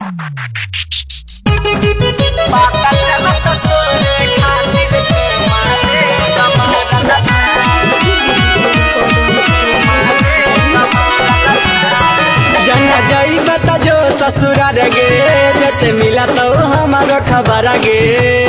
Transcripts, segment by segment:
जो ससुराल गे जत मिला तो हमारो खबर गे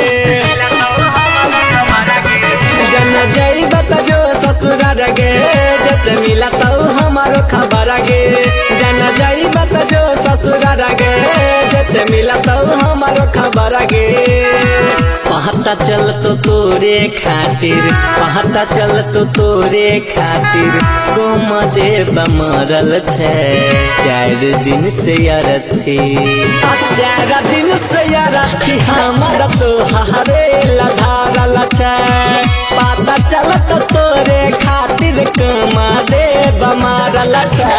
जन जईब जो ससुराल गे जत मिला तो हमारो खबर गे जन जईब जो ससुराल गे जत मिला तो हमारो खबर गे पता चल तो तोरे खातिर पता चल तो तोरे खातिर कोम देव मरल छे 4 दिन से यारथी 4 दिन से यारथी हमारा तो हरे लधारल छे पता चल तो तोरे खातिर कोम देव मरल छे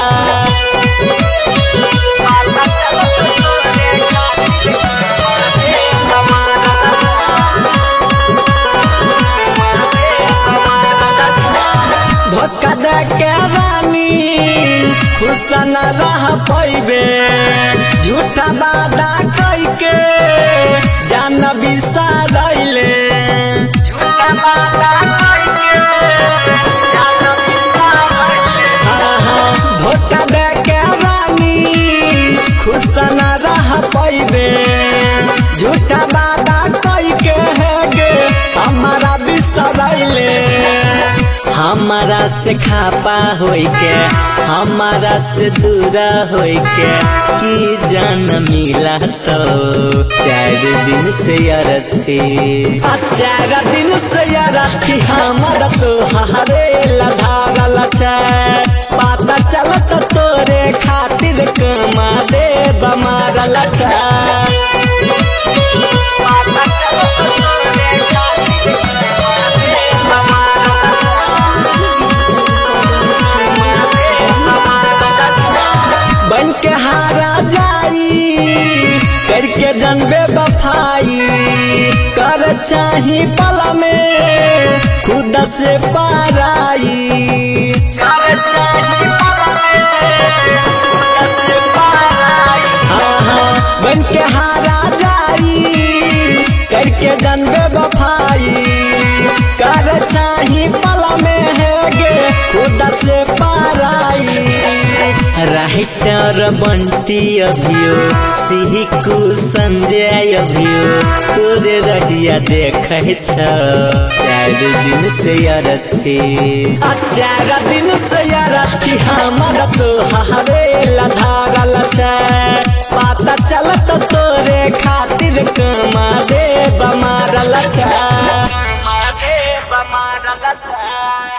धोखा दे के रानी खुश न रह पैबे झूठा वादा कई के जान बिसरैले झूठा वादा कई के जान बिसरैले धोखा दे के रानी खुश न रह पैबे झूठा वादा कई के है गे हमारा बिसरैले हमारा से खापा होई के हमारा से दूरा होई के की जान मिला तो 4 दिन से यारथी 4 दिन से यारथी हमारा तो हरे लधारल छे पता चलत तोरे खातिर कमा दे बमारल छे पता चलत तोरे खातिर बन के हारा जाई करके जनबे बफाई कर चाही पल में खुद से पाराई कर चाही पल में खुद से पाराई बन के हारा जाई करके जनबे बफाई कर चाही पल में है गे खुद से पाराई राइटर बंटी अभियो सिहिकू संजय अभियो तोरे रहिया देखे 4 दिन से यारथी 4 दिन से यारथी हमारा तो हरे लधारल छे पता चलत तोरे खातिर कमा दे बमारल छे